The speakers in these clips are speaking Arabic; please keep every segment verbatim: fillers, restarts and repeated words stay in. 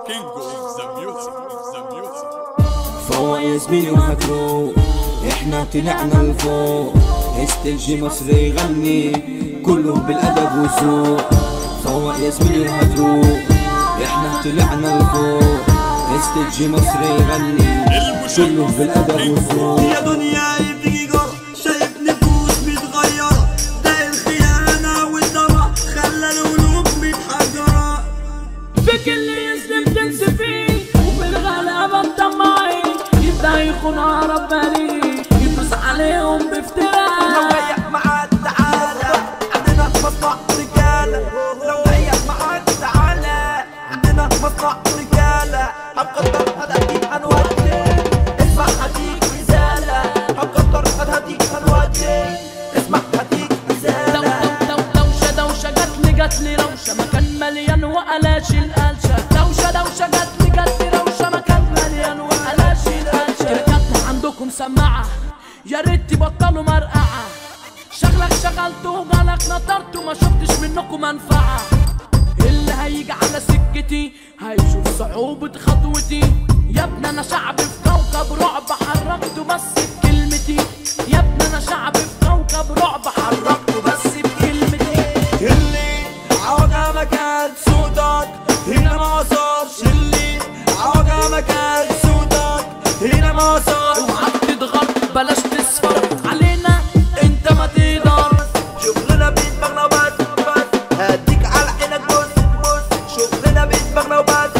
فوق يا زميلي وهتروح، احنا طلعنا لفوق. استلجي مصري يغني كله بالادب والذوق. فوق يا زميلي وهتروح، احنا طلعنا لفوق. استلجي مصري يغني كله بالادب والذوق. يا دنيا يبتجي جرى، شايف نفوس متغيرة، ده الخيانة والدمع خلى القلوب متحجرة. فيك اللي يسلم تنسى فيه، وفي الغلابة الطماعين يبدأ يخون أقرب بالي، يدوس عليهم بافتراء. لو جاية معاك تعالى، عندنا مصنع رجالة. لو جاية معاك تعالى، عندنا مصنع رجالة. هنقدر هتهديك هنودي، اسمع هديك رسالة. هنقدر هتهديك هنودي، اسمع هديك رسالة. دو دو دوشة دوشة جاتلي جاتلي روشة، مكان مليان وقلاش القلشة. دوشة دوشة جاتلي جاتلي روشة، مكان مليان وقلاش القلشة. كركاتنا عندكم سماعة، يا ريت تبطلوا مرقعة. شغلك شغلته وجالك نطرته، ما شفتش منكم منفعة. اللي هيجي على سكتي هيشوف صعوبة خطوتي. يا ابني انا شعب في كوكب رعب، حركته بس بكلمتي. يا ابني انا شعب في كوكب رعب، حركته بس بكلمتي. اللي عوجة مكان صوتك هنا ما وصلش، اللي عوجة مكان صوتك هنا ما وصلش. اوعى تتغر بلاش تصفر علينا، انت ما تقدر. شغلنا بدماغنا وبس بس، هديك على عينك بص بص. شغلنا بدماغنا وبس،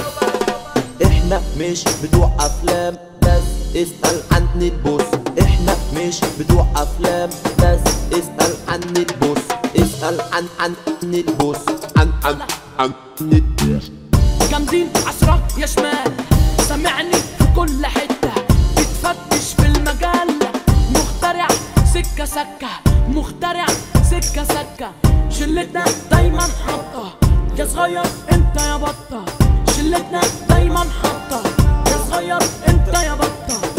احنا مش بتوع افلام بس اسأل عن البوس. احنا مش بتوع افلام بس اسأل عن البوس. اسأل عن عن البوس، عن عن عن البوس. جامدين عشرة يا شمال، سامعني في كل حتة. بتفتش في المجال، مخترع سكة سكة، مخترع سكة سكة. شلتنا دايما حاطة، يا صغير انت يا بطة. شلتنا دايما حاطة، يا صغير انت يا بطة.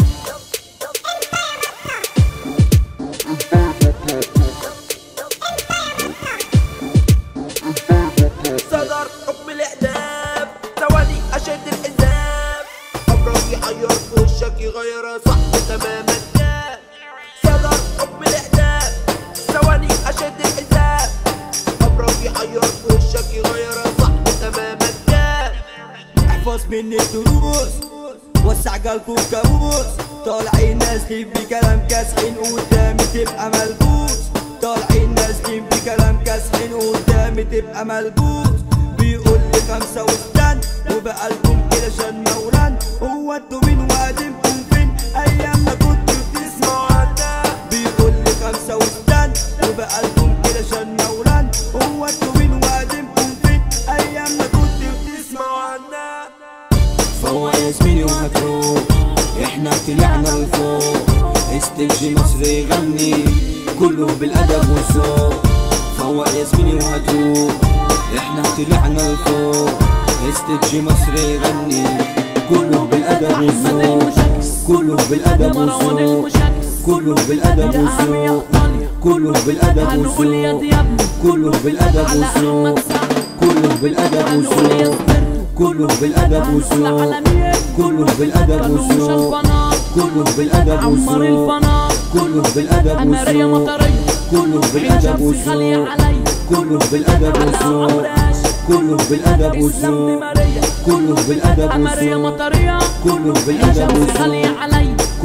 صدر حكم الاعدام، ثواني اشد الحزام. امرك يحير في وشك يغير صح تماما كان. صدر حكم الاعدام، ثواني اشد الحزام. امرك يحير في وشك يغير صح تماما كان. احفظ مني الدروس، وسع قلبك كابوس. طالعين نازلين بكلام كاسحين، قدامي تبقى ملبوس. طالعين نازلين بكلام كاسحين، قدامي تبقى ملبوس. بيقول لي خمسة واستن، وبقى لكم كده شان مولان. هو انتوا مين وقدمكم فين ايام ما كنتوا بتسمعوا عنا؟ بيقول لي خمسة واستن، وبقى لكم كده شان مولان. هو انتوا مين وقدمكم فين ايام ما كنتوا بتسمعوا عنا؟ فوق يا زميلي وهتروح، احنا طلعنا لفوق. استلجي مصري يغني كله بالادب والذوق. فوق يا زميلي وهتروح، احنا طلعنا لفوق. استلجي مصري يغني كله بالادب والذوق. كله بالادب والذوق، كله بالادب والذوق، كله بالادب والذوق، كله بالادب والذوق، كله بالادب والذوق، كله بالادب والذوق، كله بالادب والذوق، كله بالادب والذوق، كله بالادب والذوق، كله بالادب والذوق، كله بالادب والذوق، كله بالادب والذوق، كله بالادب والذوق، كله بالادب والذوق.